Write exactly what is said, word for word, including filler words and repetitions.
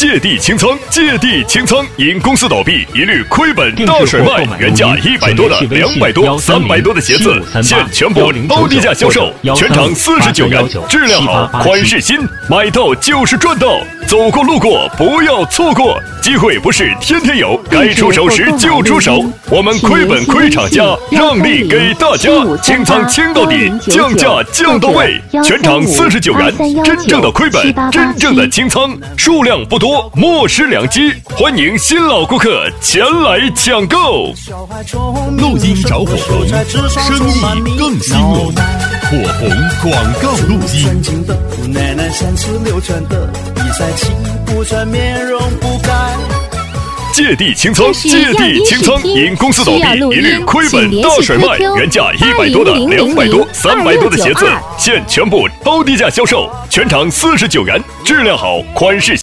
借地清仓，借地清仓，因公司倒闭，一律亏本大甩卖，原价一百多的、两百多、三百多的鞋子，现全部高低价销售，全场四十九元，质量好，款式新，买到就是赚到，走过路过不要错过，机会不是天天有，该出手时就出手，我们亏本亏厂家，让利给大家，清仓清到底，降价降到位，全场四十九元，真正的亏本，真正的清仓，数量不多，莫失良机，欢迎新老顾客前来抢购。 录音找火红，生意更兴隆。火红广告录音。 奶奶三尺六寸的比赛气不喘，面容不改。 借地清仓，借地清仓，因公司倒闭，一律亏本大甩卖，原价一百多的、两百多、三百多的鞋子，现全部高低价销售，全场四十九元，质量好，款式